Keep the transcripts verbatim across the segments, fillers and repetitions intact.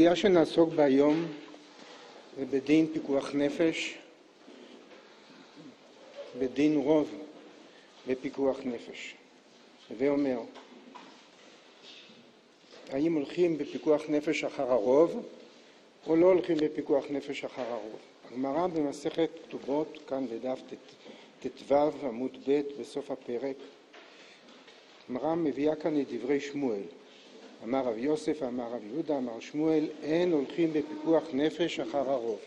הסוגיה שנעסוק בה היום זה בדין פיקוח נפש, בדין רוב בפיקוח נפש. ואומר, האם הולכים בפיקוח נפש אחר הרוב או לא הולכים בפיקוח נפש אחר הרוב? הגמרא במסכת כתובות, כאן בדף ט"ו עמוד ב' בסוף הפרק, הגמרא מביאה כאן את דברי שמואל. אמר רב יוסף, אמר רב יהודה, אמר שמואל, אין הולכים בפיקוח נפש אחר הרוב.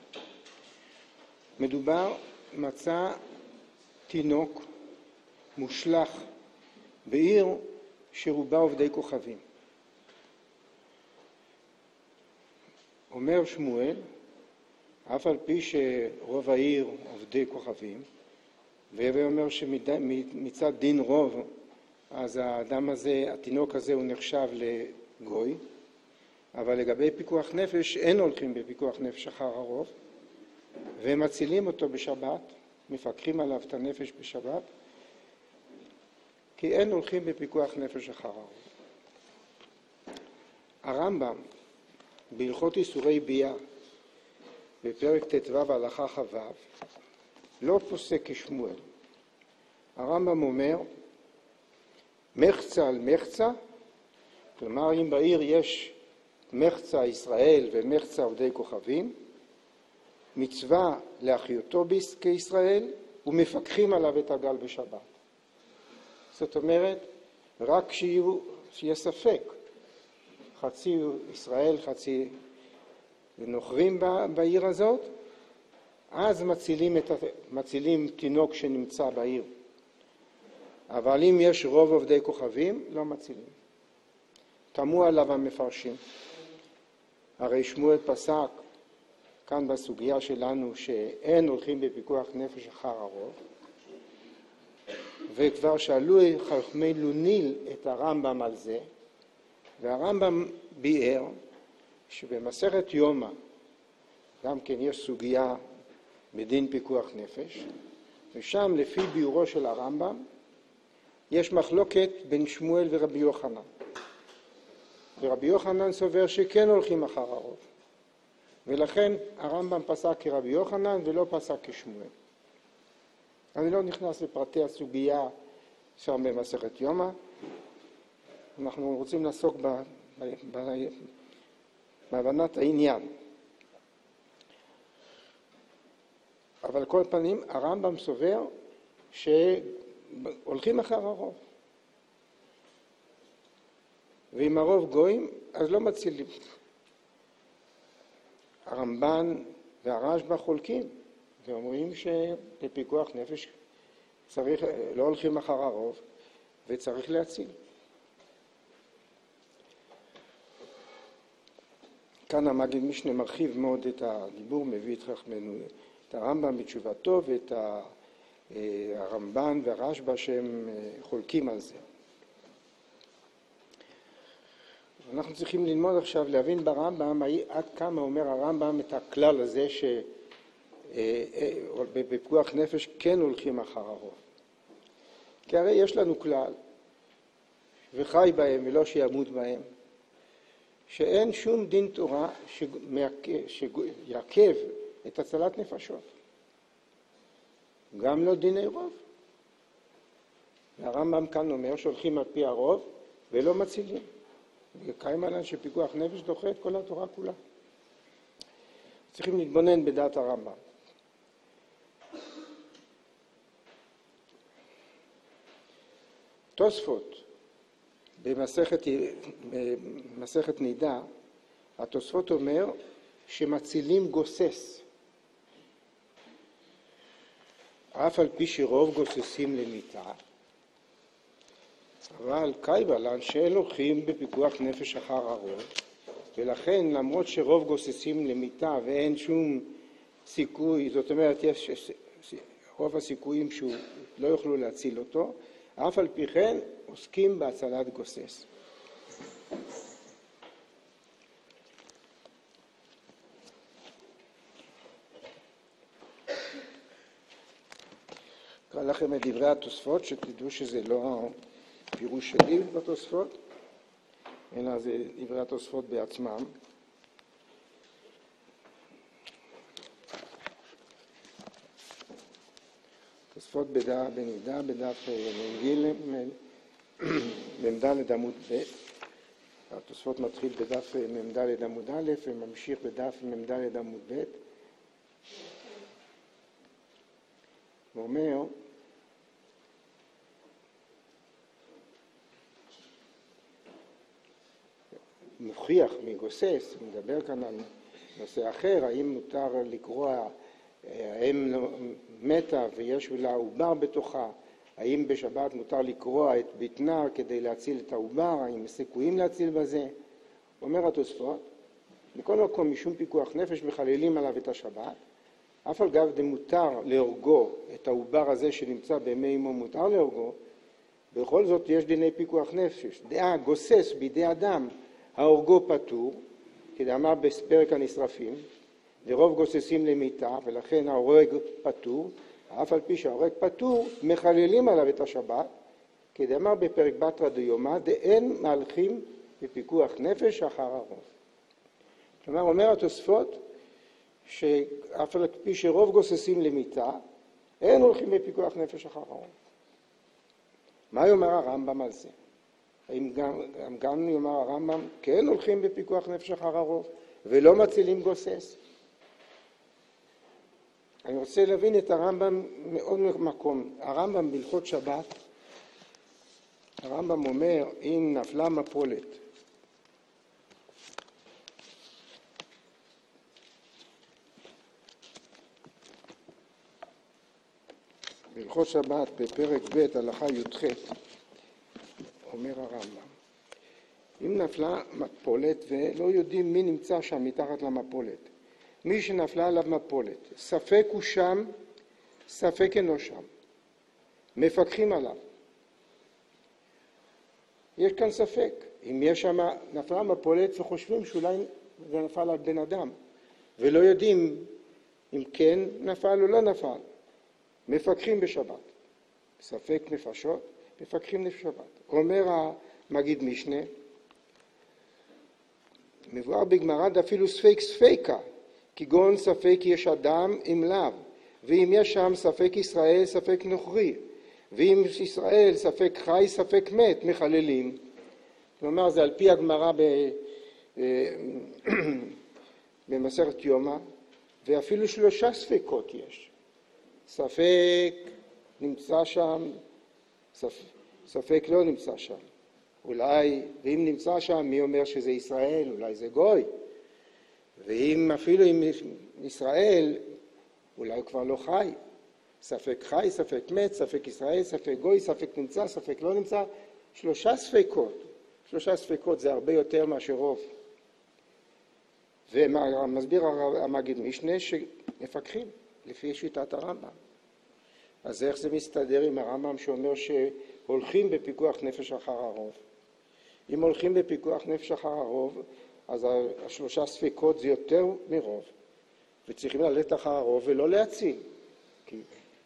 מדובר, מצא תינוק מושלך בעיר שרובה עובדי כוכבים. אומר שמואל, אף על פי שרוב העיר עובדי כוכבים, ואומר שמצד דין רוב, אז האדם הזה, התינוק הזה הוא נחשב לגוי, אבל לגבי פיקוח נפש אין הולכים בפיקוח נפש אחר הרוב, ומצילים אותו בשבת, מפקחים עליו את הנפש בשבת, כי אין הולכים בפיקוח נפש אחר הרוב. הרמב"ם בהלכות איסורי ביאה בפרק ט"ו הלכה כ"ו לא פוסק כשמואל. הרמב"ם אומר מחצה על מחצה, כלומר אם בעיר יש מחצה ישראל ומחצה עובדי כוכבים, מצווה להחיותו כישראל ומפקחים עליו את הגל בשבת. זאת אומרת, רק שיהיו, שיהיה ספק, חצי ישראל, חצי נוכרים בעיר הזאת, אז מצילים, את, מצילים תינוק שנמצא בעיר. אבל אם יש רוב עובדי כוכבים, לא מצילים. תמו עליו המפרשים. הרי שמואל פסק כאן בסוגיה שלנו שאין הולכים בפיקוח נפש אחר הרוב, וכבר שאלו חכמי לוניל את הרמב"ם על זה, והרמב"ם ביאר שבמסכת יומא גם כן יש סוגיה בדין פיקוח נפש, ושם לפי ביאורו של הרמב"ם יש מחלוקת בין שמואל ורבי יוחנן. ורבי יוחנן סובר שכן הולכים אחר הרוב, ולכן הרמב"ם פסק כרבי יוחנן ולא פסק כשמואל. אני לא נכנס לפרטי הסוגיה שם במסכת יומא, אנחנו רוצים לעסוק בהבנת העניין. אבל כל פנים הרמב"ם סובר שהולכים אחר הרוב. ואם הרוב גויים, אז לא מצילים. הרמב"ן והרשב"א חולקים, ואומרים שבפיקוח נפש צריך, לא הולכים אחר הרוב, וצריך להציל. כאן המגיד משנה מרחיב מאוד את הדיבור, מביא את חכמנו, את הרמב"ם בתשובתו, ואת הרמב"ן והרשב"א שהם חולקים על זה. אנחנו צריכים ללמוד עכשיו, להבין ברמב"ם עד כמה אומר הרמב"ם את הכלל הזה שבפיקוח נפש כן הולכים אחר הרוב. כי הרי יש לנו כלל, וחי בהם ולא שימות בהם, שאין שום דין תורה שיעכב את הצלת נפשות. גם לא דיני רוב. והרמב"ם כאן אומר שהולכים על פי הרוב ולא מצילים. וקיים עליהם שפיקוח נפש דוחה את כל התורה כולה. צריכים להתבונן בדעת הרמב"ם. תוספות במסכת, במסכת נידה, התוספות אומר שמצילים גוסס. אף על פי שרוב גוססים למיתה, אבל קייבלן שאין הולכים בפיקוח נפש אחר הרוב, ולכן למרות שרוב גוססים למיתה ואין שום סיכוי, זאת אומרת יש רוב הסיכויים שהוא לא יוכלו להציל אותו, אף על פי כן עוסקים בהצלת גוסס. אקרא לכם את דברי התוספות, שתדעו שזה לא פירוש שלי בתוספות, אלא זה דברי התוספות בעצמם. התוספות בנידה בדף מ"ד עמוד ב'. התוספות מתחיל בדף מ"ד עמוד א' וממשיך בדף מ"ד עמוד ב'. הוא אומר, מוכיח מגוסס, הוא מדבר כאן על נושא אחר, האם מותר לקרוע, האם מתה ויש לה עובר בתוכה, האם בשבת מותר לקרוע את בטנה כדי להציל את העובר, האם סיכויים להציל בזה. אומר התוספות, בכל מקום משום פיקוח נפש מחללים עליו את השבת, אף על גב דמותר להורגו את העובר הזה שנמצא בימי אמו מותר להורגו, בכל זאת יש דיני פיקוח נפש. דעה גוסס בידי אדם, ההורגו פטור, כדאמר בפרק הנשרפים, לרוב גוססים למיתה, ולכן ההורג פטור, אף על פי שההורג פטור, מחללים עליו את השבת, כדאמר בפרק בתרא דיומא, דאין מהלכים בפיקוח נפש אחר הרוב. כלומר, אומר התוספות, שאף על פי שרוב גוססים למיתה, אין הולכים בפיקוח נפש אחר הרוב. מה יאמר הרמב"ם על זה? האם גם, גם יאמר הרמב"ם, כן הולכים בפיקוח נפש אחר הרוב, ולא מצילים גוסס? אני רוצה להבין את הרמב"ם מעוד מקום. הרמב"ם בהלכות שבת, הרמב"ם אומר, אם נפלה מפולת, בהלכות שבת בפרק ב' הלכה י"ח, אומר הרמב"ם, אם נפלה מפולת ולא יודעים מי נמצא שם מתחת למפולת, מי שנפלה עליו מפולת, ספק הוא שם, ספק אינו שם, מפקחים עליו. יש כאן ספק, אם יש שם נפלה מפולת וחושבים שאולי זה נפל על בן אדם, ולא יודעים אם כן נפל או לא נפל, מפקחים בשבת. ספק נפשות, מפקחים בשבת. אומר המגיד משנה, מבואר בגמרא אפילו ספק ספקה, כגון ספק יש אדם אם לאו, ואם יש שם ספק ישראל ספק נוכרי, ואם ישראל ספק חי ספק מת, מחללים. כלומר, זה על פי הגמרא במסכת יומא, ואפילו שלושה ספקות יש. ספק נמצא שם, ספק, ספק לא נמצא שם. אולי, ואם נמצא שם, מי אומר שזה ישראל? אולי זה גוי. ואם אפילו עם ישראל, אולי הוא כבר לא חי. ספק חי, ספק מת, ספק ישראל, ספק גוי, ספק נמצא, ספק לא נמצא. שלושה ספקות. שלושה ספקות זה הרבה יותר מאשר רוב. ומסביר המגיד משנה שמפקחים לפי שיטת הרמב"ם. אז איך זה מסתדר עם הרמב"ם שאומר שהולכים בפיקוח נפש אחר הרוב? אם הולכים בפיקוח נפש אחר הרוב, אז השלושה ספקות זה יותר מרוב, וצריכים ללכת אחר הרוב ולא להציל. כי...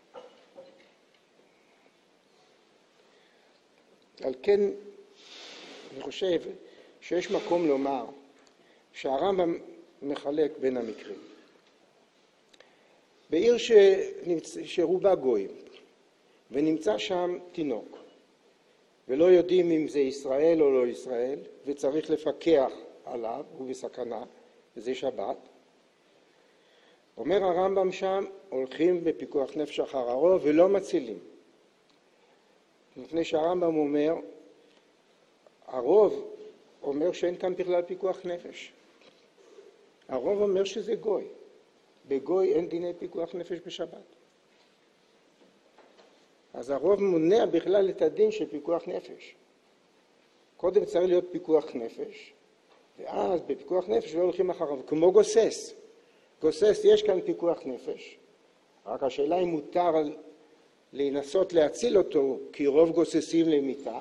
על כן, אני חושב שיש מקום לומר שהרמב"ם מחלק בין המקרים. בעיר שנמצ... שרובה גויים, ונמצא שם תינוק, ולא יודעים אם זה ישראל או לא ישראל, וצריך לפקח עליו, הוא בסכנה, וזה שבת. אומר הרמב"ם שם, הולכים בפיקוח נפש אחר הרוב ולא מצילים. לפני שהרמב"ם אומר, הרוב אומר שאין כאן בכלל פיקוח נפש. הרוב אומר שזה גוי. בגוי אין דיני פיקוח נפש בשבת. אז הרוב מונע בכלל את הדין של פיקוח נפש. קודם צריך להיות פיקוח נפש, ואז בפיקוח נפש לא הולכים אחריו, כמו גוסס. גוסס יש כאן פיקוח נפש, רק השאלה אם מותר לנסות להציל אותו כי רוב גוססים למיתה,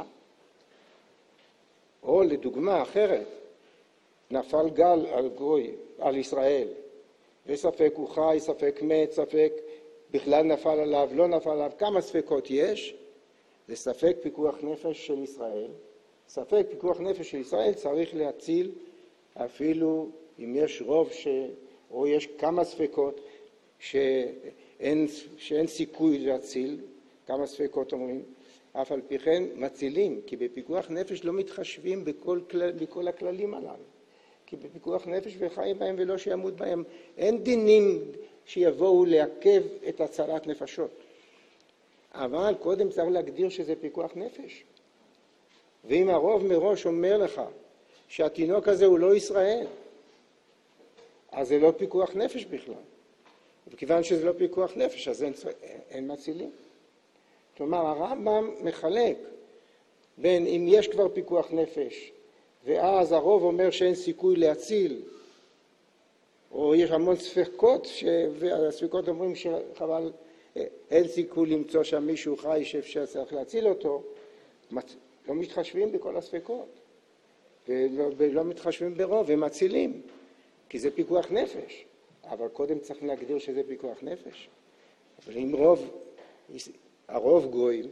או לדוגמה אחרת, נפל גל על גוי, על ישראל, וספק הוא חי, ספק מת, ספק בכלל נפל עליו, לא נפל עליו, כמה ספקות יש, זה ספק פיקוח נפש של ישראל. ספק פיקוח נפש של ישראל צריך להציל אפילו אם יש רוב ש... או יש כמה ספקות שאין, שאין סיכוי להציל, כמה ספקות אומרים? אף על פי כן מצילים, כי בפיקוח נפש לא מתחשבים בכל, כלל, בכל הכללים הללו. כי בפיקוח נפש וחיים בהם ולא שימות בהם. אין דינים שיבואו לעכב את הצלת נפשות. אבל קודם צריך להגדיר שזה פיקוח נפש. ואם הרוב מראש אומר לך שהתינוק הזה הוא לא ישראל, אז זה לא פיקוח נפש בכלל. וכיוון שזה לא פיקוח נפש, אז אין, אין מצילים. כלומר, הרמב"ם מחלק בין אם יש כבר פיקוח נפש, ואז הרוב אומר שאין סיכוי להציל, או יש המון ספקות, והספקות אומרים שחבל, אין סיכוי למצוא שם מישהו חי שאפשר צריך להציל אותו, לא מתחשבים בכל הספקות, ולא, ולא מתחשבים ברוב, הם מצילים, כי זה פיקוח נפש. אבל קודם צריך להגדיר שזה פיקוח נפש. אבל אם רוב, הרוב גויים,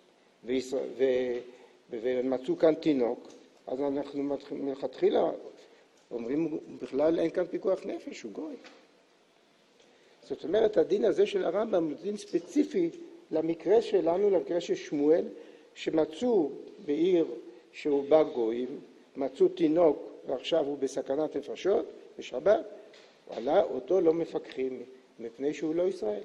ומצאו כאן תינוק, אז אנחנו מלכתחילה אומרים, בכלל אין כאן פיקוח נפש, הוא גוי. זאת אומרת, הדין הזה של הרמב"ם הוא דין ספציפי למקרה שלנו, למקרה של שמואל, שמצאו בעיר שהוא בא גויים, מצאו תינוק ועכשיו הוא בסכנת נפשות בשבת, ועלה אותו לא מפקחים מפני שהוא לא ישראל.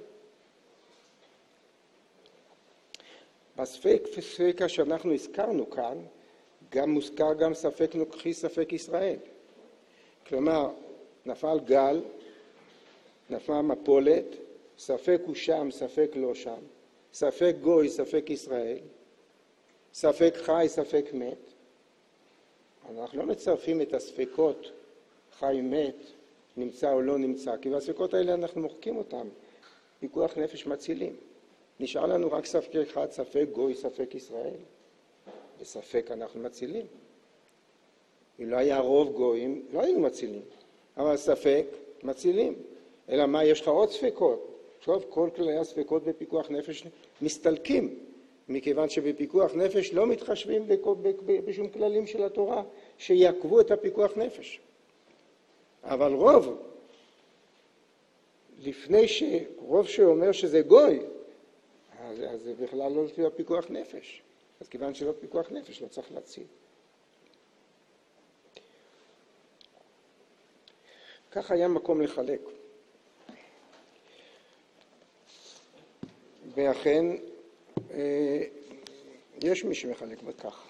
בספק וספקה שאנחנו הזכרנו כאן, גם מוזכר גם ספק נוכחי, ספק ישראל. כלומר, נפל גל, נפלה מפולת, ספק הוא שם, ספק לא שם, ספק גוי, ספק ישראל, ספק חי, ספק מת. אנחנו לא מצרפים את הספקות חי מת, נמצא או לא נמצא, כי בספקות האלה אנחנו מוחקים אותם. פיקוח נפש מצילים. נשאר לנו רק ספק אחד, ספק גוי, ספק ישראל. בספק אנחנו מצילים. אם לא היה רוב גויים, לא היינו מצילים. אבל ספק מצילים. אלא מה, יש לך עוד ספקות. עכשיו, כל כללי הספקות בפיקוח נפש מסתלקים, מכיוון שבפיקוח נפש לא מתחשבים בשום כללים של התורה שיעקבו את הפיקוח נפש. אבל רוב, לפני שרוב שאומר שזה גוי, אז, אז זה בכלל לא לפי הפיקוח נפש. אז כיוון שלא פיקוח נפש, לא צריך להציל. כך היה מקום לחלק. ואכן, יש מי שמחלק בכך.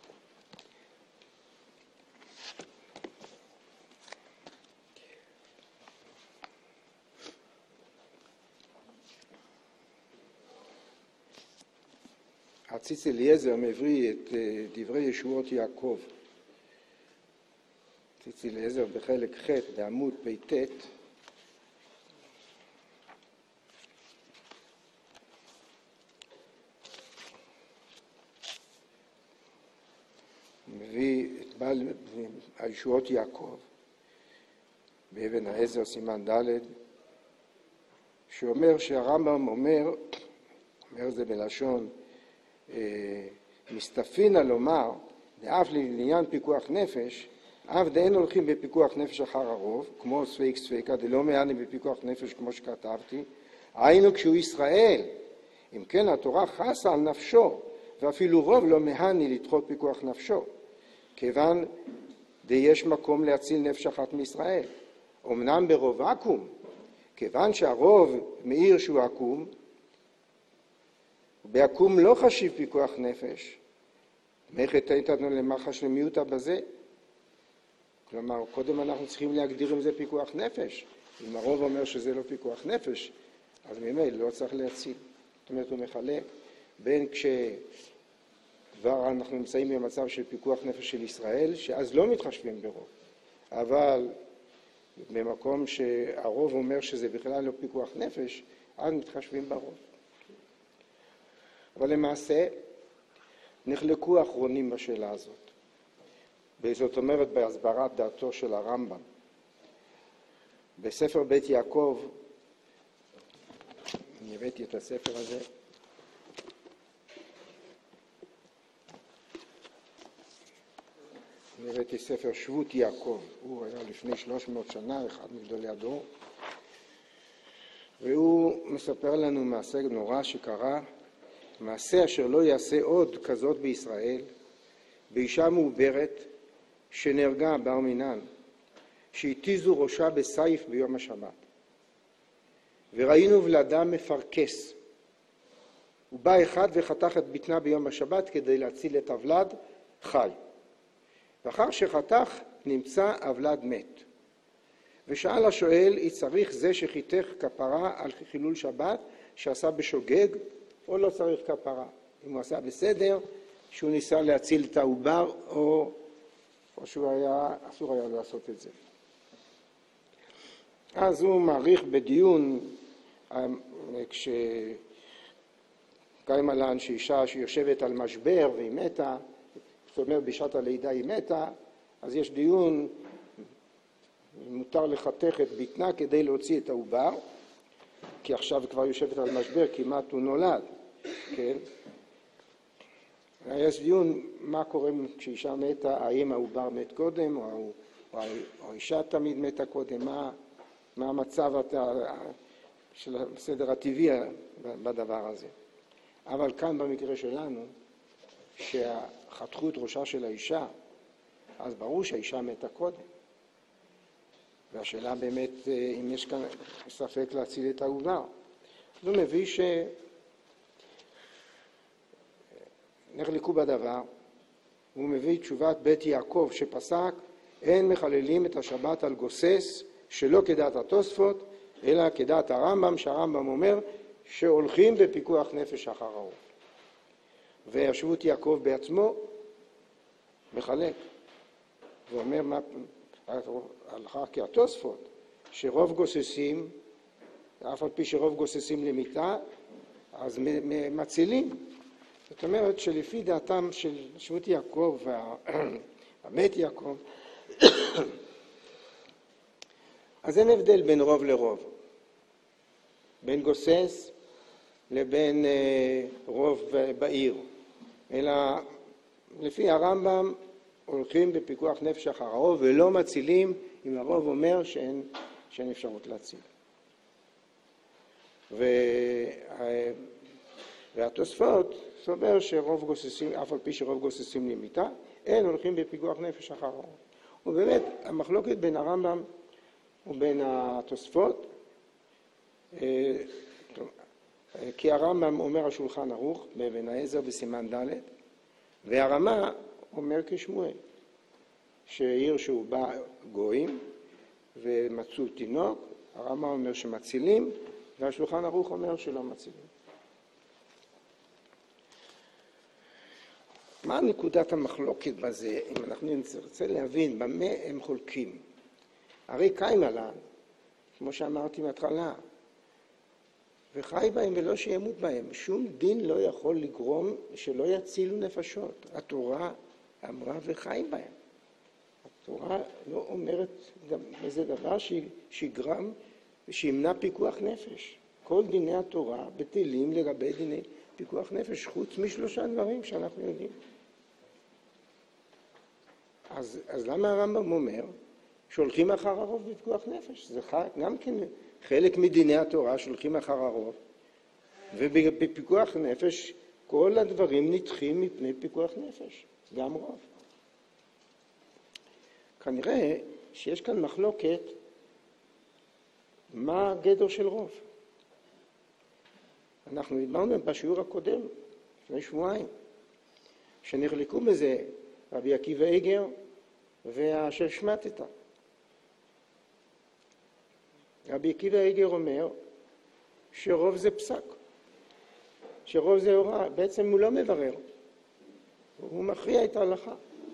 הציץ אליעזר מביא את דברי ישועות יעקב. הציץ אליעזר בחלק ח' בעמוד פ"ט. מביא את בעל הישועות יעקב באבן העזר סימן ד', שאומר שהרמב"ם אומר, אומר זה בלשון מסתפינה לומר, דאף לעניין פיקוח נפש, אף דאין הולכים בפיקוח נפש אחר הרוב, כמו ספק ספקה, דלא מעני בפיקוח נפש כמו שכתבתי, היינו כשהוא ישראל, אם כן התורה חסה על נפשו, ואפילו רוב לא מהני לדחות פיקוח נפשו, כיוון דיש מקום להציל נפש אחת מישראל. אמנם ברוב עקום, כיוון שהרוב מאיר שהוא עקום, בעקום לא חשיב פיקוח נפש, מלאכת איתנו למחש למיעוטה בזה. כלומר, קודם אנחנו צריכים להגדיר אם זה פיקוח נפש. אם הרוב אומר שזה לא פיקוח נפש, אז ממילא לא צריך להציל. זאת אומרת, הוא מחלק בין כשכבר אנחנו נמצאים במצב של פיקוח נפש של ישראל, שאז לא מתחשבים ברוב. אבל במקום שהרוב אומר שזה בכלל לא פיקוח נפש, אז מתחשבים ברוב. אבל למעשה נחלקו האחרונים בשאלה הזאת. זאת אומרת בהסברת דעתו של הרמב"ם. בספר בית יעקב, אני הבאתי את הספר הזה, אני הבאתי ספר שבות יעקב, הוא היה לפני שלוש מאות שנה, אחד מגדולי הדור, והוא מספר לנו מעשה נורא שקרה מעשה אשר לא יעשה עוד כזאת בישראל, באישה מעוברת שנהרגה בר מינן, שהתיזו ראשה בסייף ביום השבת. וראינו ולדה מפרקס. הוא בא אחד וחתך את בטנה ביום השבת כדי להציל את הוולד חי. ואחר שחתך נמצא הוולד מת. ושאל השואל, היא צריך זה שחיתך כפרה על חילול שבת שעשה בשוגג, או לא צריך כפרה? אם הוא עשה בסדר, שהוא ניסה להציל את העובר, או, או שהוא היה, אסור היה לעשות את זה. אז הוא מעריך בדיון, כשקיים עלן שאישה שיושבת על משבר והיא מתה, זאת אומרת בשעת הלידה היא מתה, אז יש דיון, מותר לחתך את בטנה כדי להוציא את העובר, כי עכשיו כבר יושבת על משבר, כמעט הוא נולד, כן? יש דיון מה קורה כשאישה מתה, האם העובר מת קודם, או, או, או האישה תמיד מתה קודם, מה, מה המצב של הסדר הטבעי בדבר הזה. אבל כאן במקרה שלנו, שחתכו את ראשה של האישה, אז ברור שהאישה מתה קודם. והשאלה באמת, אם יש כאן ספק להציל את העובר. זה מביא ש... נחלקו בדבר, הוא מביא תשובת בית יעקב שפסק, אין מחללים את השבת על גוסס, שלא כדעת התוספות, אלא כדעת הרמב"ם, שהרמב"ם אומר שהולכים בפיקוח נפש אחר העוף. והשבות יעקב בעצמו מחלק. הוא אומר מה... הלכה כהתוספות, שרוב גוססים, אף על פי שרוב גוססים למיטה, אז מצילים. זאת אומרת שלפי דעתם של שבות יעקב והמת יעקב, אז אין הבדל בין רוב לרוב, בין גוסס לבין רוב בעיר, אלא לפי הרמב"ם הולכים בפיקוח נפש אחר הרוב ולא מצילים אם הרוב אומר שאין, שאין אפשרות להציל. וה... והתוספות סובר שרוב גוססים, אף על פי שרוב גוססים למיטה, אין הולכים בפיקוח נפש אחר הרוב. ובאמת המחלוקת בין הרמב"ם ובין התוספות, כי הרמב"ם אומר השולחן ערוך באבן העזר בסימן ד', והרמה אומר כשמואל, שהרשו בא גויים ומצאו תינוק, הרמה אומר שמצילים, והשולחן ערוך אומר שלא מצילים. מה נקודת המחלוקת בזה, אם אנחנו נרצה להבין במה הם חולקים? הרי קיים עלן, כמו שאמרתי מההתחלה, וחי בהם ולא שימות בהם. שום דין לא יכול לגרום שלא יצילו נפשות. התורה אמרה וחי בהם. התורה לא אומרת איזה דבר שיגרם ושימנע פיקוח נפש. כל דיני התורה בטלים לגבי דיני פיקוח נפש, חוץ משלושה דברים שאנחנו יודעים. אז, אז למה הרמב"ם אומר שהולכים אחר הרוב בפיקוח נפש? זה גם כן חלק מדיני התורה שהולכים אחר הרוב, ובפיקוח נפש כל הדברים נדחים מפני פיקוח נפש, גם רוב. כנראה שיש כאן מחלוקת מה הגדר של רוב. אנחנו דיברנו בשיעור הקודם, לפני שבועיים, שנחלקו בזה רבי עקיבא איגר והשל שמטתא. רבי עקיבא איגר אומר שרוב זה פסק, שרוב זה הוראה, בעצם הוא לא מברר, הוא מכריע את ההלכה.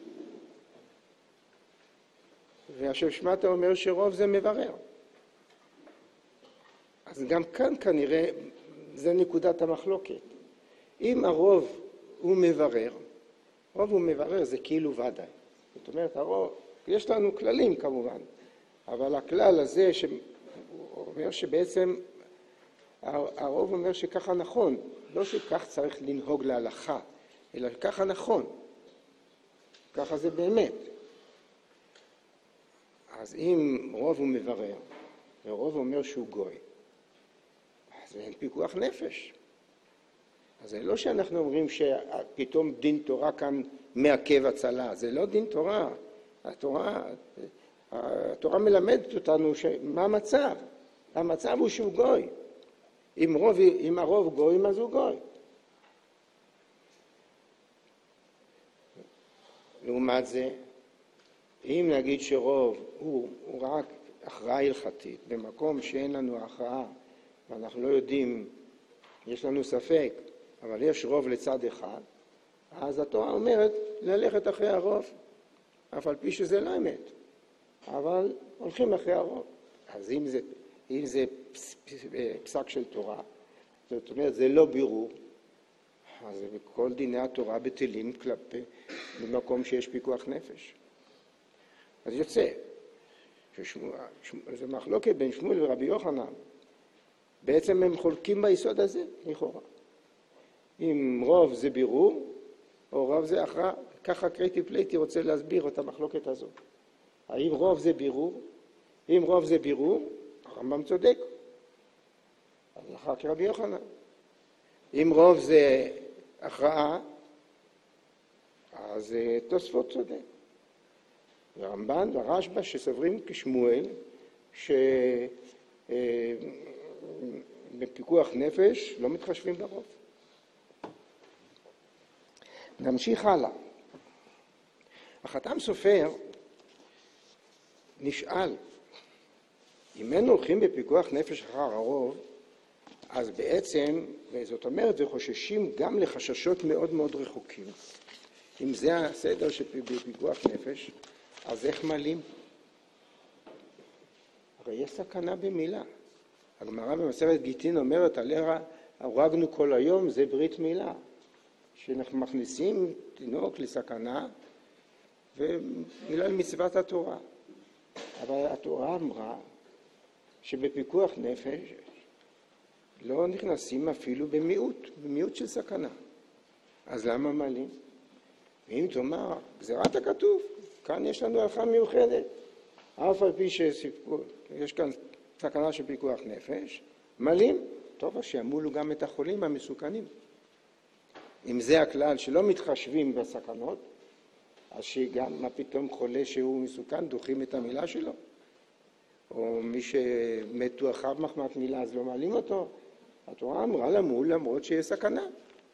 והשל שמטתא אומר שרוב זה מברר. אז גם כאן כנראה זה נקודת המחלוקת. אם הרוב הוא מברר, רוב הוא מברר זה כאילו ודאי. זאת אומרת, הרוב, יש לנו כללים כמובן, אבל הכלל הזה שאומר שבעצם הרוב אומר שככה נכון, לא שכך צריך לנהוג להלכה, אלא ככה נכון, ככה זה באמת. אז אם רוב הוא מברר, ורוב אומר שהוא גוי, אז אין פיקוח נפש. אז זה לא שאנחנו אומרים שפתאום דין תורה כאן מעכב הצלה, זה לא דין תורה. התורה, התורה מלמדת אותנו מה המצב. המצב הוא שהוא גוי. אם, רוב, אם הרוב גוי, אז הוא גוי. לעומת זה, אם נגיד שרוב הוא, הוא רק הכרעה הלכתית, במקום שאין לנו הכרעה, ואנחנו לא יודעים, יש לנו ספק, אבל יש רוב לצד אחד, אז התורה אומרת ללכת אחרי הרוב, אף על פי שזה לא אמת, אבל הולכים אחרי הרוב. אז אם זה, אם זה פס, פס, פסק של תורה, זאת אומרת, זה לא בירור, אז כל דיני התורה בטלים כלפי במקום שיש פיקוח נפש. אז יוצא, זה מחלוקת בין שמואל ורבי יוחנן. בעצם הם חולקים ביסוד הזה, לכאורה. אם רוב זה בירור, או רוב זה הכרעה, ככה קריטי פלייטי רוצה להסביר את המחלוקת הזאת. האם רוב זה בירור? אם רוב זה בירור, הרמב"ם צודק. אז אחר כרבי יוחנן. אם רוב זה הכרעה, אז תוספות צודק. הרמב"ן והרשב"א שסוברים כשמואל, שבפיקוח נפש לא מתחשבים ברוב. נמשיך הלאה. החתם סופר נשאל, אם אין הולכים בפיקוח נפש אחר הרוב, אז בעצם, וזאת אומרת, וחוששים גם לחששות מאוד מאוד רחוקים. אם זה הסדר שבפיקוח נפש, אז איך מלים? הרי יש סכנה במילה. הגמרא במסכת גיטין אומרת, עליה הרגנו כל היום, זה ברית מילה. שאנחנו מכניסים תינוק לסכנה, ומילה למצוות התורה. אבל התורה אמרה שבפיקוח נפש לא נכנסים אפילו במיעוט, במיעוט של סכנה. אז למה מלים? ואם תאמר, גזירת הכתוב, כאן יש לנו הלכה מיוחדת. אף על פי שיש כאן סכנה של פיקוח נפש, מלים, טוב, שימולו גם את החולים המסוכנים. אם זה הכלל שלא מתחשבים בסכנות, אז שגם מה פתאום חולה שהוא מסוכן, דוחים את המילה שלו. או מי שמתו אחר מחמת מילה, אז לא מעלים אותו. התורה אמרה למול למרות שיש סכנה.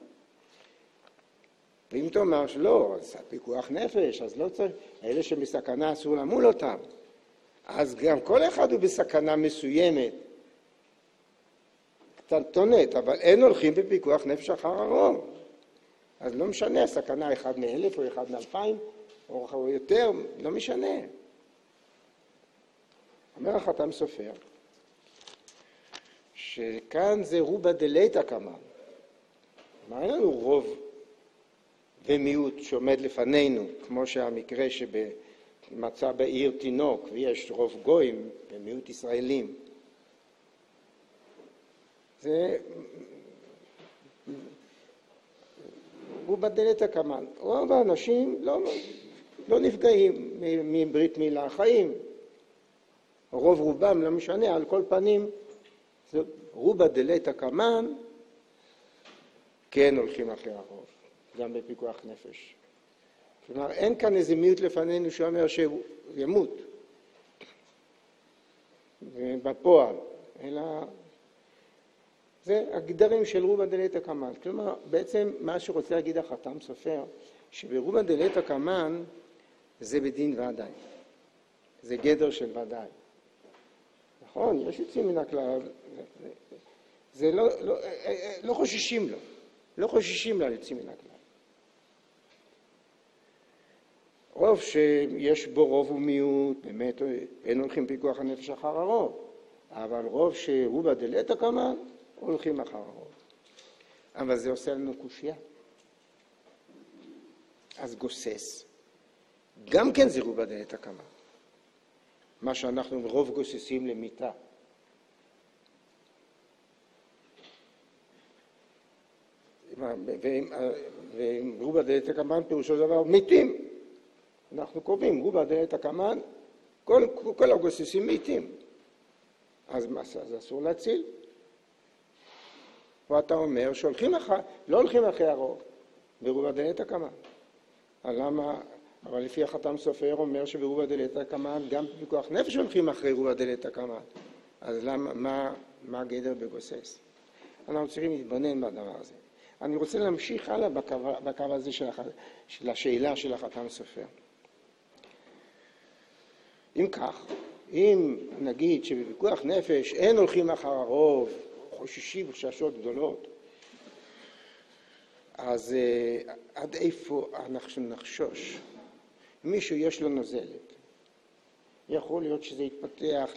ואם תאמר שלא, אז פיקוח נפש, אז לא צריך, אלה שבסכנה אסור למול אותם. אז גם כל אחד הוא בסכנה מסוימת, קטנטונת, אבל אין הולכים בפיקוח נפש אחר הרוב. אז לא משנה, סכנה אחד מאלף או אחד מאלפיים, או יותר, לא משנה. אומר החתם סופר, שכאן זה רובה דלייתא קמאן. מה אין לנו רוב ומיעוט שעומד לפנינו, כמו שהמקרה שבמצא בעיר תינוק, ויש רוב גויים ומיעוט ישראלים. זה רובה דלייתא קמאן. רוב האנשים לא, לא נפגעים מברית מילה, חיים. רוב רובם, לא משנה, על כל פנים, זה רובה דלייתא קמאן, כן הולכים אחרי הרוב, גם בפיקוח נפש. כלומר, אין כאן איזה מיעוט לפנינו שאומר שהוא ימות, בפועל, אלא זה הגדרים של רובה דלייתא קמאן. כלומר, בעצם מה שרוצה להגיד החתם סופר, שברובה דלייתא קמאן זה בדין ודאי, זה גדר של ודאי. נכון, יש יוצאים מן הכלל, זה לא, לא, לא חוששים לו, לא חוששים לה יוצאים מן הכלל. רוב שיש בו רוב ומיעוט, באמת אין הולכים פיקוח הנפש אחר הרוב, אבל רוב שרובה דלייתא קמאן, הולכים אחר הרוב. אבל זה עושה לנו קושיה. אז גוסס. גם כן זה רובה דלייתא קמאן. מה שאנחנו רוב גוססים למיטה. ואם רובה דלייתא קמאן פירושו דבר מתים. אנחנו קובעים רובה דלייתא קמאן, כל, כל הגוססים מתים. אז מה זה? אז אסור להציל. ואתה אומר שהולכים אחרי, לא הולכים אחרי הרוב, ברובא דלתא קמאן. למה? אבל לפי החתם סופר אומר שברובא דלתא קמאן גם בפיקוח נפש הולכים אחרי רובא דלתא קמאן. אז למה, מה, מה גדר בגוסס? אנחנו צריכים להתבונן בדבר הזה. אני רוצה להמשיך הלאה בקו, בקו הזה של, הח, של השאלה של החתם סופר. אם כך, אם נגיד שבפיקוח נפש אין הולכים אחר הרוב, חוששים וחששות גדולות, אז uh, עד איפה אנחנו נחשוש? מישהו יש לו נוזלת. יכול להיות שזה יתפתח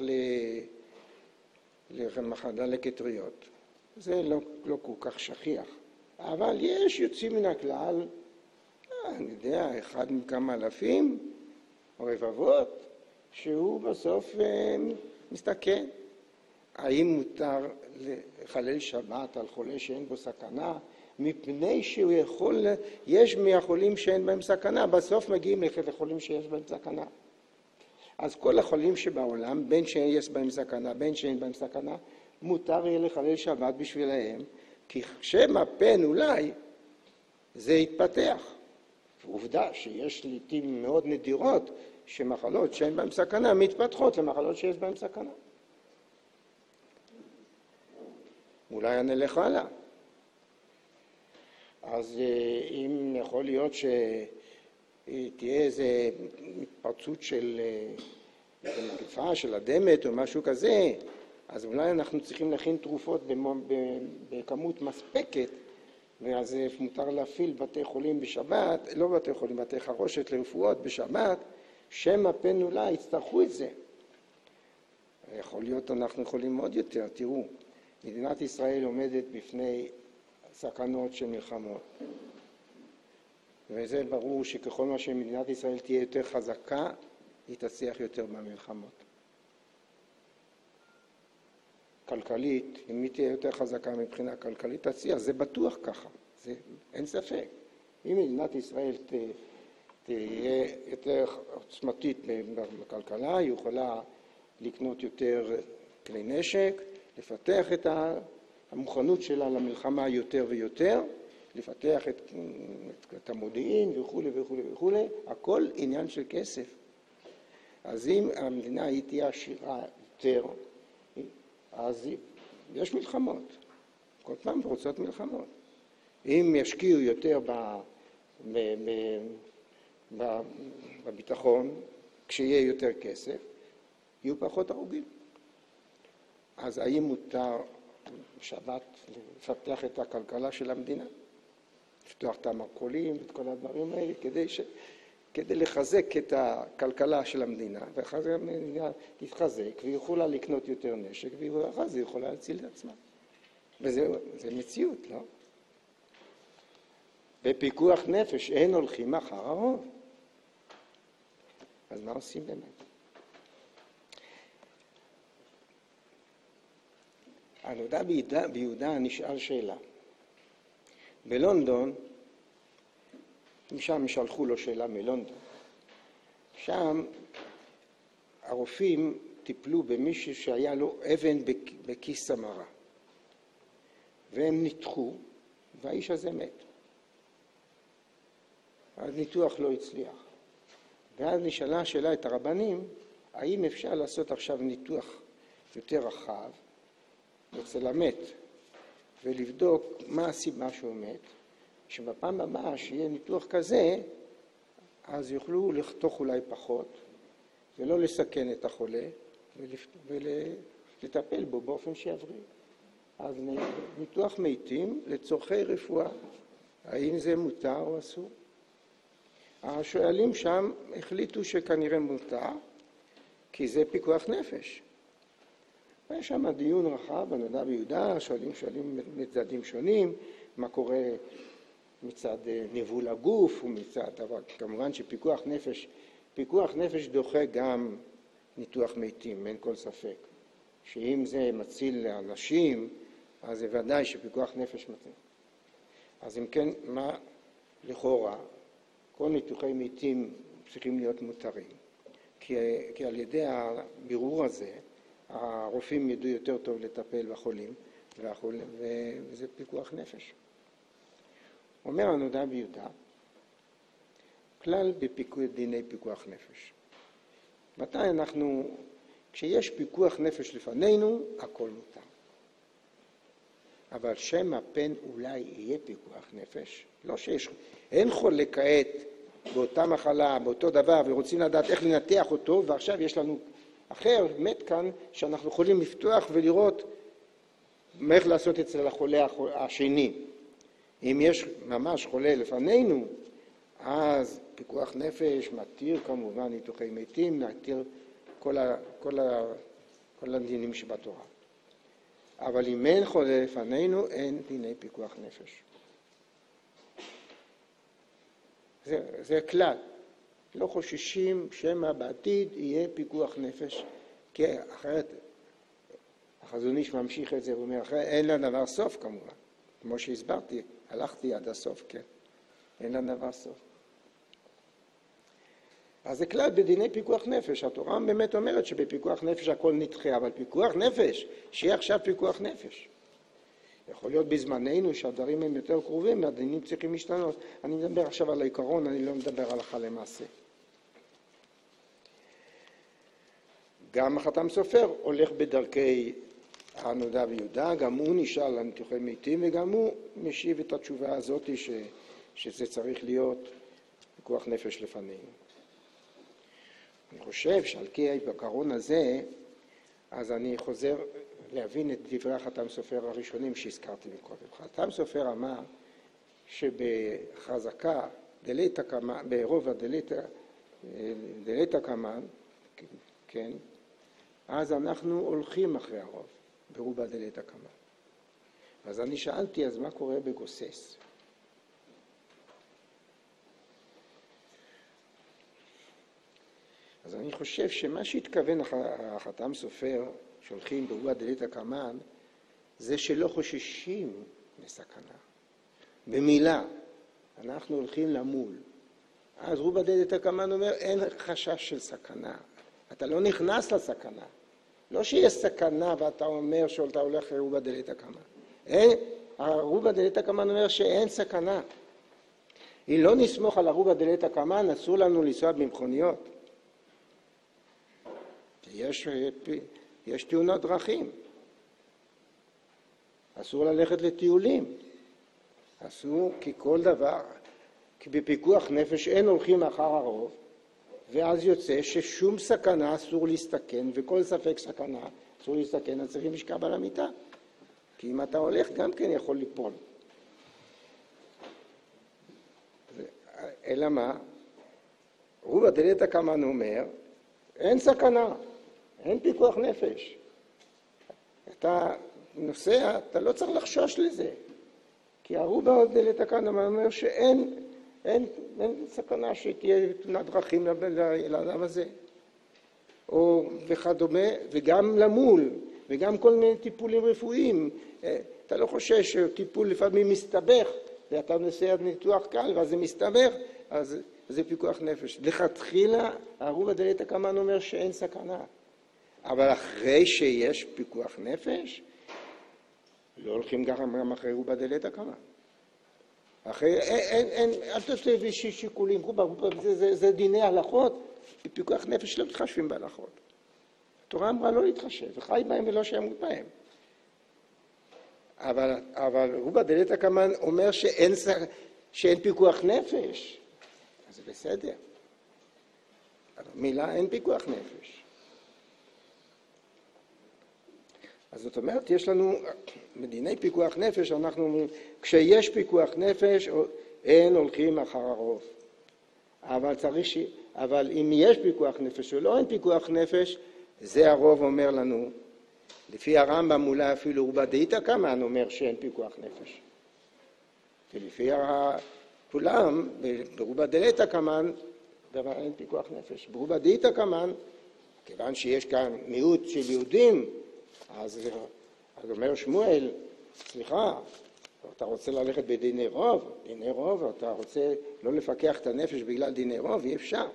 לדלקת ריאות. זה לא, לא כל כך שכיח. אבל יש יוצאים מן הכלל, אני יודע, אחד מכמה אלפים, או רבבות, שהוא בסוף מסתכן. האם מותר לחלל שבת על חולה שאין בו סכנה? מפני שהוא יכול, יש מהחולים שאין בהם סכנה, בסוף מגיעים לחולים שיש בהם סכנה. אז כל החולים שבעולם, בין שיש בהם סכנה, בין שאין בהם סכנה, מותר יהיה לחלל שבת בשבילהם, כי שמא פן אולי זה יתפתח. עובדה שיש לעתים מאוד נדירות שמחלות שאין בהם סכנה מתפתחות למחלות שיש בהם סכנה. אולי אני נלך הלאה. אז אם יכול להיות שתהיה איזו התפרצות של מגפה, של אדמת או משהו כזה, אז אולי אנחנו צריכים להכין תרופות בכמות מספקת, ואז מותר להפעיל בתי חולים בשבת, לא בתי חולים, בתי חרושת לרפואות בשבת, שמא פן אולי יצטרכו את זה. יכול להיות אנחנו יכולים עוד יותר, תראו, מדינת ישראל עומדת בפני סכנות של מלחמות. וזה ברור שככל מה שמדינת ישראל תהיה יותר חזקה, היא תצליח יותר במלחמות. כלכלית, אם היא תהיה יותר חזקה מבחינה כלכלית, תצליח, זה בטוח ככה, זה, אין ספק. אם מדינת ישראל ת, תהיה יותר עוצמתית בכלכלה, היא יכולה לקנות יותר כלי נשק, לפתח את המוכנות שלה למלחמה יותר ויותר, לפתח את, את המודיעין וכו' וכו' וכו', הכל עניין של כסף. אז אם המדינה היא תהיה עשירה יותר, אז יש מלחמות, כל פעם רוצות מלחמות. אם ישקיעו יותר ב, ב, ב, ב, בביטחון, כשיהיה יותר כסף, יהיו פחות הרוגים. אז האם מותר בשבת לפתח את הכלכלה של המדינה? לפתוח את המרכולים ואת כל הדברים האלה, כדי, ש... כדי לחזק את הכלכלה של המדינה, ואחר כך המדינה תתחזק, והיא יכולה לקנות יותר נשק, ואחר זה יכולה להציל את עצמה. וזה זה מציאות, לא? בפיקוח נפש אין הולכים אחר הרוב. אז מה עושים באמת? הנודע ביהודה, ביהודה נשאל שאלה. בלונדון, משם שלחו לו שאלה מלונדון. שם הרופאים טיפלו במישהו שהיה לו אבן בכיס המרה. והם ניתחו, והאיש הזה מת. הניתוח לא הצליח. ואז נשאלה השאלה את הרבנים, האם אפשר לעשות עכשיו ניתוח יותר רחב, אצל המת, ולבדוק מה הסיבה שהוא מת, שבפעם הבאה שיהיה ניתוח כזה, אז יוכלו לחתוך אולי פחות, ולא לסכן את החולה, ולטפל בו באופן שיבריא. אז ניתוח מתים לצורכי רפואה, האם זה מותר או אסור? השואלים שם החליטו שכנראה מותר, כי זה פיקוח נפש. ויש שם דיון רחב בנודע ביהודה, שואלים שואלים מצדדים שונים, מה קורה מצד ניבול הגוף ומצד, אבל כמובן שפיקוח נפש, פיקוח נפש דוחה גם ניתוח מתים, אין כל ספק. שאם זה מציל לאנשים, אז זה ודאי שפיקוח נפש מציל. אז אם כן, מה לכאורה? כל ניתוחי מתים צריכים להיות מותרים. כי, כי על ידי הבירור הזה, הרופאים ידעו יותר טוב לטפל בחולים, והחול, וזה פיקוח נפש. אומר הנודע ביהודה, כלל בפיקוח דיני פיקוח נפש. מתי אנחנו, כשיש פיקוח נפש לפנינו, הכל מותר. אבל שם הפן אולי יהיה פיקוח נפש, לא שיש, אין חולה כעת באותה מחלה, באותו דבר, ורוצים לדעת איך לנתח אותו, ועכשיו יש לנו אחר, מת כאן, שאנחנו יכולים לפתוח ולראות איך לעשות אצל החולה השני. אם יש ממש חולה לפנינו, אז פיקוח נפש מתיר כמובן ניתוחי מתים, מתיר כל, ה, כל, ה, כל הדינים שבתורה. אבל אם אין חולה לפנינו, אין דיני פיקוח נפש. זה, זה כלל. לא חוששים שמא בעתיד יהיה פיקוח נפש, כי אחרת החזון איש ממשיך את זה ואומר, אחרת אין לה דבר סוף כמובן. כמו שהסברתי, הלכתי עד הסוף, כן. אין לה דבר סוף. אז זה כלל בדיני פיקוח נפש. התורה באמת אומרת שבפיקוח נפש הכל נדחה, אבל פיקוח נפש, שיהיה עכשיו פיקוח נפש. יכול להיות בזמננו שהדברים הם יותר קרובים, והדינים צריכים להשתנות. אני מדבר עכשיו על העיקרון, אני לא מדבר הלכה למעשה. גם החתם סופר הולך בדרכי הנודע ויהודה, גם הוא נשאל על ניתוחי מתים, וגם הוא משיב את התשובה הזאת ש, שזה צריך להיות פיקוח נפש לפנינו. אני חושב שעל כי העיקרון הזה, אז אני חוזר להבין את דברי החתם סופר הראשונים שהזכרתי מקודם. חתם סופר אמר שבחזקה דלתא קמן, ברובע דלתא, דלתא קמן, כן, אז אנחנו הולכים אחרי הרוב, ברובע דלתא קמן. אז אני שאלתי, אז מה קורה בגוסס? אז אני חושב שמה שהתכוון החתם סופר, שהולכים ברובע דלתא קמן, זה שלא חוששים מסכנה. במילה, אנחנו הולכים למול. אז רובע דלתא קמן אומר, אין חשש של סכנה. אתה לא נכנס לסכנה. לא שיש סכנה ואתה אומר שאתה הולך לרובע דלתא קמן. הרובע דלתא קמן אומר שאין סכנה. אם לא נסמוך על הרובע דלתא קמן, אסור לנו לנסוע במכוניות. יש, יש תאונות דרכים. אסור ללכת לטיולים. אסור, כי כל דבר, כי בפיקוח נפש אין הולכים אחר הרוב, ואז יוצא ששום סכנה אסור להסתכן, וכל ספק סכנה אסור להסתכן, אז צריכים לשכב על המיטה. כי אם אתה הולך, גם כן יכול ליפול. אלא מה? רובע דלתא קמן אומר, אין סכנה, אין פיקוח נפש. אתה נוסע, אתה לא צריך לחשוש לזה. כי הרובע דלתא קמן אומר שאין אין, אין סכנה שתהיה תאונת דרכים לאדם הזה. או וכדומה, וגם למול, וגם כל מיני טיפולים רפואיים. אתה לא חושש שטיפול לפעמים מסתבך, ואתה נוסע ניתוח קל ואז זה מסתבך, אז זה פיקוח נפש. לכתחילה, הרובע דלתא קמן אומר שאין סכנה. אבל אחרי שיש פיקוח נפש, לא הולכים גם אחרי רובע דלתא קמן. אחרי, אין, אין, אל תעשה איזושהי שיקולים, זה, זה, זה דיני הלכות, בפיקוח נפש לא מתחשבים בהלכות. התורה אמרה לא להתחשב, וחי בהם ולא שימות בהם. אבל, אבל רובע דלתא קמן אומר שאין, שאין פיקוח נפש, אז זה בסדר. מילה אין פיקוח נפש. אז זאת אומרת, יש לנו מדיני פיקוח נפש, אנחנו אומרים, כשיש פיקוח נפש, אין הולכים אחר הרוב. אבל צריך ש... אבל אם יש פיקוח נפש או לא אין פיקוח נפש, זה הרוב אומר לנו. לפי הרמב"ם אולי אפילו רובע דאיתא קמן אומר שאין פיקוח נפש. ולפי ה... כולם, ברובע דלתא קמן, דבר אין פיקוח נפש. ברובע דאיתא קמן, כיוון שיש כאן מיעוט של יהודים, אז, אז אומר שמואל, סליחה, אתה רוצה ללכת בדיני רוב, דיני רוב, אתה רוצה לא לפקח את הנפש בגלל דיני רוב, אי אפשר.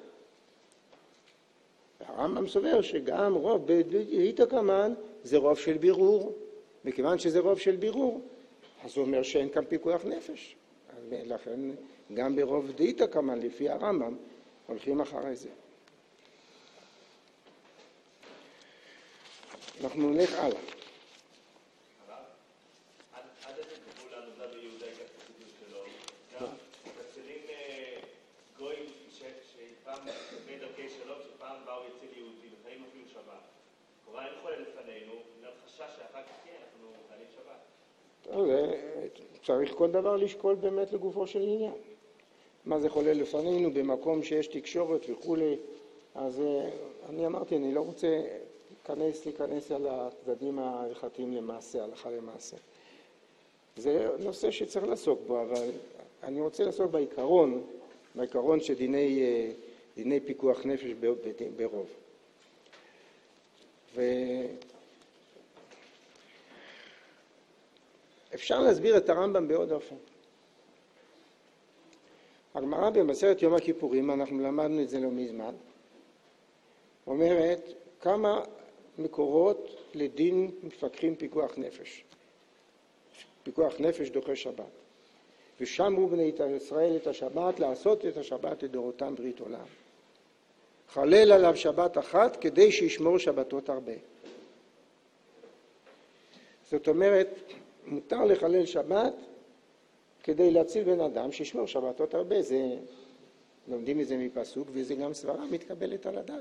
והרמב"ם סובר שגם רוב בדאיתא קמן זה רוב של בירור, מכיוון שזה רוב של בירור, אז הוא אומר שאין כאן פיקוח נפש. לכן גם ברוב דאיתא קמא לפי הרמב"ם הולכים אחרי זה. אנחנו נלך הלאה. עד איזה גבול הנודע ביהודה כחסידות שלו? גם חסרים גויים שפעם בדרכי שלום, שפעם באו אצל יהודים, וחיים אפילו שבת. קורא אין חולה לפנינו, בגלל חשש שאחר כך כן, אנחנו חיילים שבת. צריך כל דבר לשקול באמת לגופו של עניין. מה זה חולה לפנינו במקום שיש תקשורת וכו'. אז אני אמרתי, אני לא רוצה להיכנס, להיכנס על הצדדים ההלכתיים למעשה, הלכה למעשה. זה נושא שצריך לעסוק בו, אבל אני רוצה לעסוק בעיקרון, בעיקרון שדיני דיני פיקוח נפש ברוב. ואפשר להסביר את הרמב"ם בעוד אופן. הגמרא במסכת יום הכיפורים, אנחנו למדנו את זה לא מזמן, אומרת כמה מקורות לדין מפקחים פיקוח נפש. פיקוח נפש דוחה שבת. ושמרו בני ישראל את השבת לעשות את השבת לדורותם ברית עולם. חלל עליו שבת אחת כדי שישמור שבתות הרבה. זאת אומרת, מותר לחלל שבת כדי להציל בן אדם שישמור שבתות הרבה. זה, לומדים את זה מפסוק, וזה גם סברה מתקבלת על הדעת.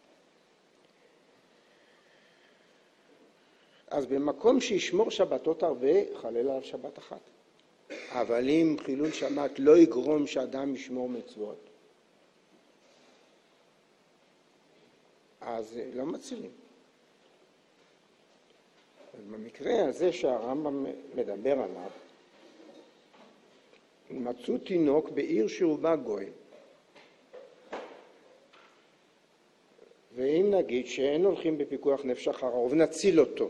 אז במקום שישמור שבתות הרבה, חלל עליו שבת אחת. אבל אם חילול שבת לא יגרום שאדם ישמור מצוות, אז לא מצילים. במקרה הזה שהרמב"ם מדבר עליו, מצאו תינוק בעיר שרובה גוי. ואם נגיד שאין הולכים בפיקוח נפש אחריו, נציל אותו.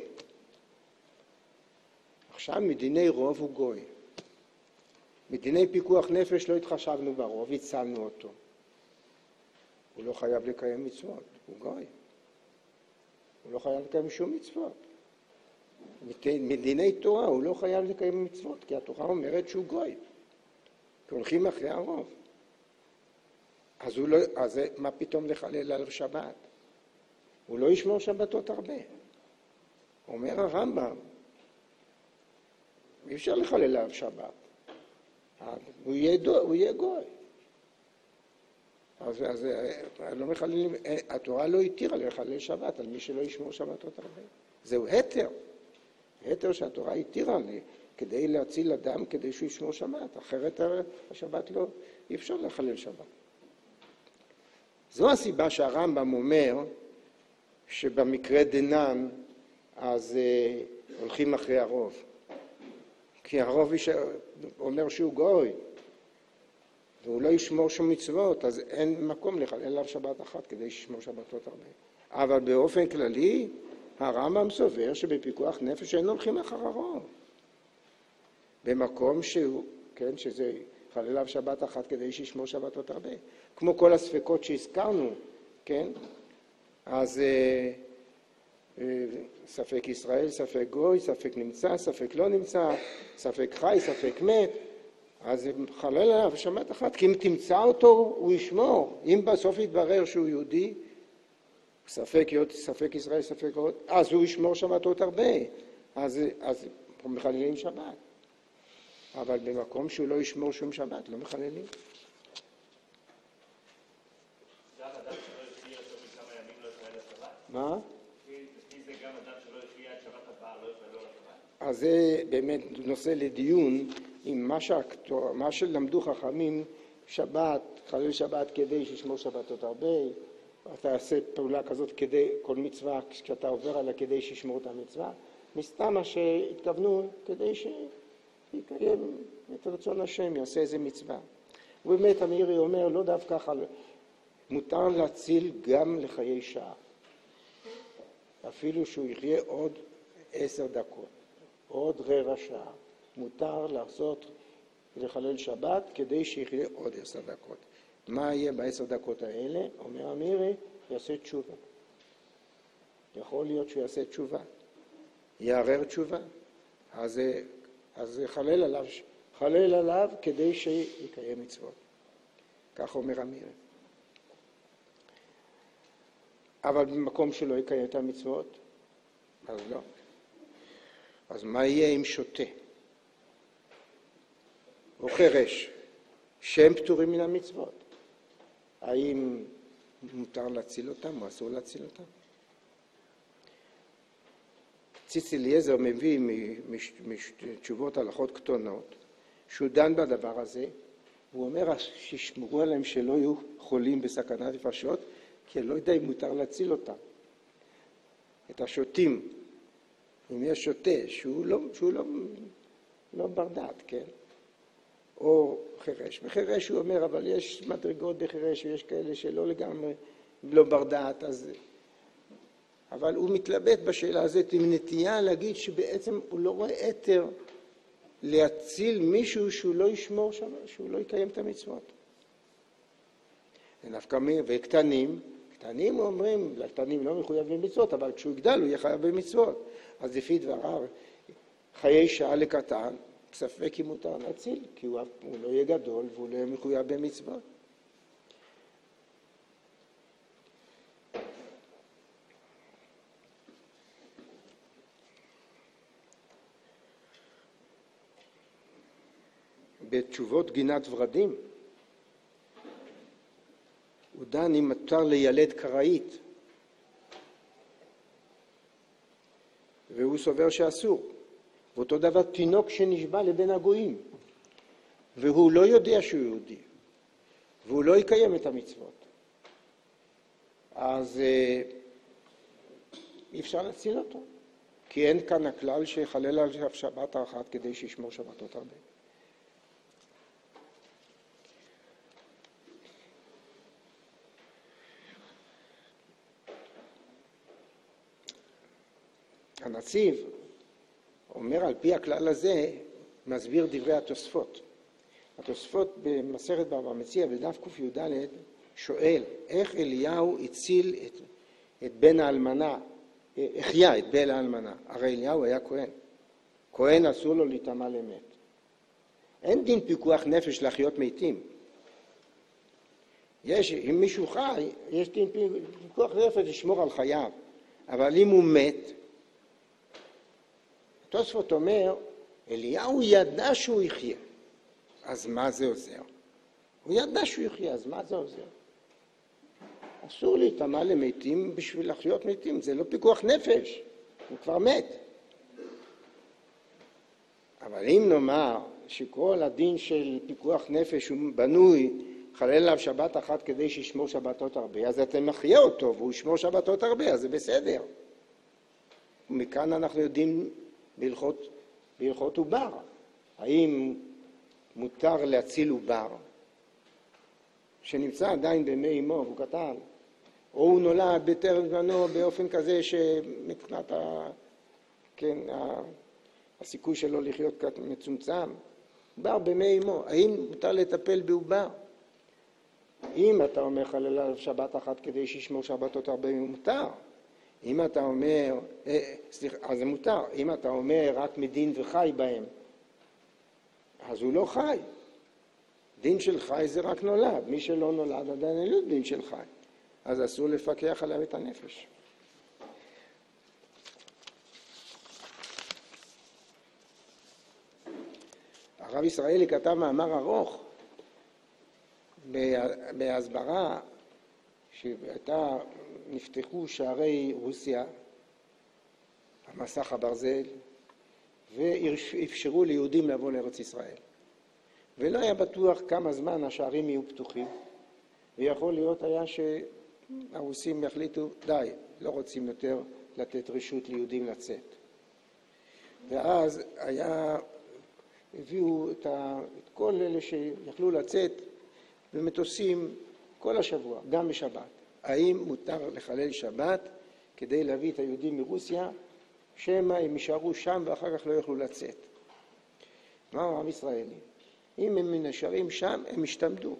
עכשיו מדיני רוב הוא גוי. מדיני פיקוח נפש לא התחשבנו ברוב, הצלנו אותו. הוא לא חייב לקיים מצוות, הוא גוי. הוא לא חייב לקיים שום מצוות. מדיני תורה הוא לא חייב לקיים מצוות, כי התורה אומרת שהוא גוי. כי הולכים אחרי הרוב. אז, הוא לא, אז מה פתאום לחלל עליו שבת? הוא לא ישמור שבתות הרבה. אומר הרמב"ם, אי אפשר לחלל עליו שבת. הוא יהיה, דו, הוא יהיה גוי. אז, אז לא מחללים, התורה לא התירה לחלל שבת על מי שלא ישמור שבתות הרבה. זהו היתר. היתר שהתורה התירה לי, כדי להציל אדם, כדי שהוא ישמור שבת. אחרת השבת לא, אי אפשר לחלל שבת. זו הסיבה שהרמב"ם אומר שבמקרה דנן, אז אה, הולכים אחרי הרוב. כי הרוב אומר שהוא גוי, והוא לא ישמור שום מצוות, אז אין מקום לחלל עליו שבת אחת כדי שישמור שבתות הרבה. אבל באופן כללי, הרמב"ם סובר שבפיקוח נפש אין הולכים אחר הרוב. במקום שהוא, כן, שזה חלל עליו שבת אחת כדי שישמור שבתות הרבה. כמו כל הספקות שהזכרנו, כן? אז אה, אה, ספק ישראל, ספק גוי, ספק נמצא, ספק לא נמצא, ספק חי, ספק מת. אז חלל עליו שבת אחת, כי אם תמצא אותו, הוא ישמור. אם בסוף יתברר שהוא יהודי, ספק, ספק ישראל, ספק גוי, אז הוא ישמור שבתות הרבה. אז, אז מחללים שבת. אבל במקום שהוא לא ישמור שום שבת, לא מחללים. מה? לפי זה גם אדם שלא יחיה עד שבת הבאה, לא יחללו על השבת? אז זה באמת נושא לדיון עם מה, שהקטור, מה שלמדו חכמים, שבת, חלל שבת כדי שישמור שבתות הרבה, אתה עושה פעולה כזאת כדי, כל מצווה, כשאתה עובר עליה כדי שישמור את המצווה, מסתם מה שהתכוונו כדי שיקיים את רצון השם, יעשה איזה מצווה. ובאמת המאירי אומר, לא דווקא חל... מותר להציל גם לחיי שעה. אפילו שהוא יחיה עוד עשר דקות, עוד רבע שעה. מותר לעשות, לחלל שבת כדי שיחיה עוד עשר דקות. מה יהיה בעשר דקות האלה? אומר המאירי, יעשה תשובה. יכול להיות שהוא יעשה תשובה. יערער תשובה. אז, אז חלל עליו, חלל עליו כדי שיקיים מצוות. כך אומר אמירה. אבל במקום שלא יקיים את המצוות, אז לא. אז מה יהיה עם שוטה? או חרש, שהם פטורים מן המצוות? האם מותר להציל אותם או אסור להציל אותם? ציץ אליעזר מביא מתשובות הלכות קטנות, שהוא דן בדבר הזה, הוא אומר שישמרו עליהם שלא יהיו חולים בסכנת נפשות, כי אני לא יודע אם מותר להציל אותם. את השוטים, אם יש שוטה שהוא לא, שהוא לא, לא בר דעת, כן? או חירש. וחירש הוא אומר, אבל יש מדרגות בחירש ויש כאלה שלא לגמרי לא בר דעת, אז... אבל הוא מתלבט בשאלה הזאת עם נטייה להגיד שבעצם הוא לא רואה יתר להציל מישהו שהוא לא ישמור שם, שהוא לא יקיים את המצוות. ונפקא מיר, וקטנים, קטנים אומרים, לקטנים לא מחויבים במצוות, אבל כשהוא יגדל הוא יהיה חייב במצוות. אז לפי דבריו, חיי שעה לקטן, ספק אם מותר להציל, כי הוא, הוא לא יהיה גדול והוא לא יהיה מחויב במצוות. בתשובות גינת ורדים, הוא דן אם מותר לילד קראית, והוא סובר שאסור. ואותו דבר תינוק שנשבע לבן הגויים, והוא לא יודע שהוא יהודי, והוא לא יקיים את המצוות. אז אי אפשר להציל אותו, כי אין כאן הכלל שיחלל על שבת האחת כדי שישמור שבתות הרבה. הנציב אומר על פי הכלל הזה, מסביר דברי התוספות. התוספות במסכת בבא מציעא בדף קי"ד שואל, איך אליהו הציל את, את בן האלמנה, החיה את בן האלמנה? הרי אליהו היה כהן. כהן אסור לו להיטמא למת. אין דין פיקוח נפש להחיות מתים. יש, אם מישהו חי, יש דין פיקוח נפש לשמור על חייו. אבל אם הוא מת, תוספות אומר, אליהו ידע שהוא יחיה. אז מה זה עוזר? הוא ידע שהוא יחיה, אז מה זה עוזר? אסור להיטמא למתים בשביל לחיות מתים, זה לא פיקוח נפש, הוא כבר מת. אבל אם נאמר שכל הדין של פיקוח נפש הוא בנוי, חלל עליו שבת אחת כדי שישמור שבתות הרבה, אז אתם מחיה אותו והוא ישמור שבתות הרבה, אז זה בסדר. ומכאן אנחנו יודעים בהלכות, בהלכות עובר. האם מותר להציל עובר שנמצא עדיין במי אמו והוא קטן, או הוא נולד בטרם זמנו באופן כזה שמבחינת ה... כן, ה... הסיכוי שלו לחיות מצומצם, עובר במי אמו, האם מותר לטפל בעובר? אם אתה אומר חלל עליו שבת אחת כדי שישמור שבתות הרבה, מותר. אם אתה אומר, אה, סליחה, אז זה מותר. אם אתה אומר רק מדין וחי בהם, אז הוא לא חי. דין של חי זה רק נולד. מי שלא נולד עדיין אין לו דין של חי. אז אסור לפקח עליו את הנפש. הרב ישראלי כתב מאמר ארוך בהסברה שהייתה, נפתחו שערי רוסיה, המסך הברזל, ואפשרו ליהודים לבוא לארץ ישראל. ולא היה בטוח כמה זמן השערים יהיו פתוחים, ויכול להיות היה שהרוסים יחליטו, די, לא רוצים יותר לתת רשות ליהודים לצאת. ואז היה, הביאו את, ה, את כל אלה שיכלו לצאת במטוסים כל השבוע, גם בשבת. האם מותר לחלל שבת כדי להביא את היהודים מרוסיה, שמה הם יישארו שם ואחר כך לא יוכלו לצאת? מה עם ישראלי? אם הם נשארים שם, הם ישתמדו.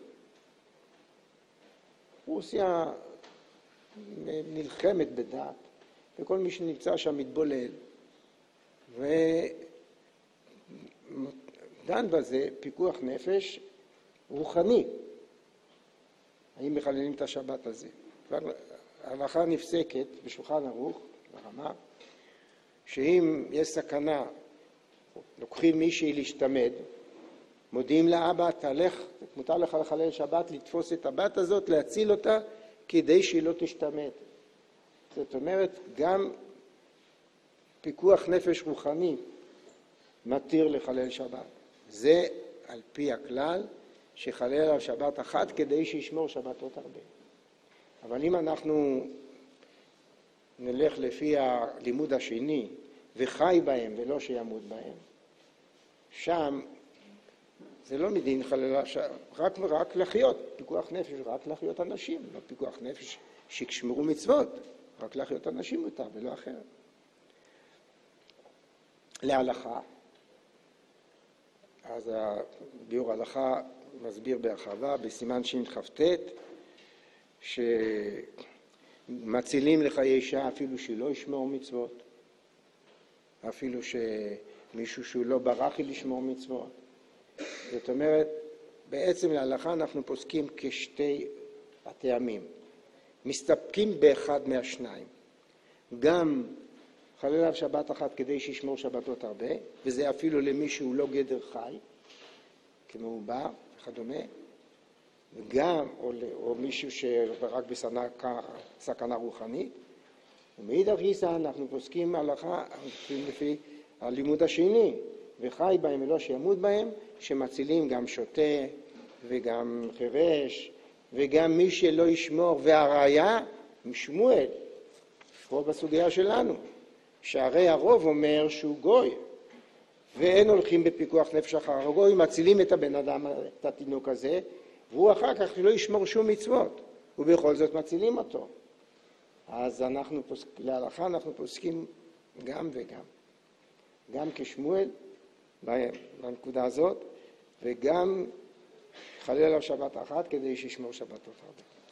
רוסיה נלחמת בדעת, וכל מי שנמצא שם מתבולל. ודן בזה פיקוח נפש רוחני. האם מחללים את השבת הזה? ההלכה נפסקת בשולחן ערוך, ברמה, שאם יש סכנה, לוקחים מישהי להשתמד, מודיעים לאבא, תלך, מותר לך לחלל שבת, לתפוס את הבת הזאת, להציל אותה, כדי שהיא לא תשתמד. זאת אומרת, גם פיקוח נפש רוחני מתיר לחלל שבת. זה על פי הכלל שחלל על שבת אחת כדי שישמור שבתות הרבה. אבל אם אנחנו נלך לפי הלימוד השני וחי בהם ולא שימות בהם, שם זה לא מדין חלל, רק, רק לחיות, פיקוח נפש, רק לחיות אנשים, לא פיקוח נפש ששמרו מצוות, רק לחיות אנשים מותר ולא אחר. להלכה, אז הביאור ההלכה מסביר בהרחבה בסימן שכ"ט שמצילים לחיי אישה אפילו שלא ישמור מצוות, אפילו שמישהו שהוא לא ברח לשמור מצוות. זאת אומרת, בעצם להלכה אנחנו פוסקים כשתי הטעמים. מסתפקים באחד מהשניים. גם חלל עליו שבת אחת כדי שישמור שבתות הרבה, וזה אפילו למי שהוא לא גדר חי, כמו עובר וכדומה, וגם, או, או מישהו שרק בסכנה רוחנית. ומאידך גיסא אנחנו פוסקים הלכה לפי הלימוד השני, וחי בהם ולא שימות בהם, שמצילים גם שוטה וגם חירש וגם מי שלא ישמור. והראיה משמואל, לפחות בסוגיה שלנו, שהרי הרוב אומר שהוא גוי ואין הולכים בפיקוח נפש אחר הגוי, מצילים את הבן אדם, את התינוק הזה, והוא אחר כך לא ישמור שום מצוות, ובכל זאת מצילים אותו. אז אנחנו פוסק, להלכה אנחנו פוסקים גם וגם, גם כשמואל בנקודה הזאת, וגם חלל עליו שבת אחת כדי שישמור שבתות הרבה.